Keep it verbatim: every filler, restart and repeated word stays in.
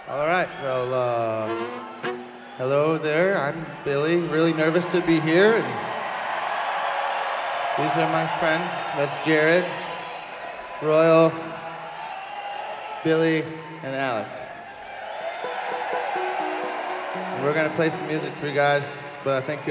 All right, well, uh, hello there. I'm Billy. Really nervous to be here. And these are my friends. That's Jared, Royal, Billy, and Alex. And we're gonna play some music for you guys, but I think you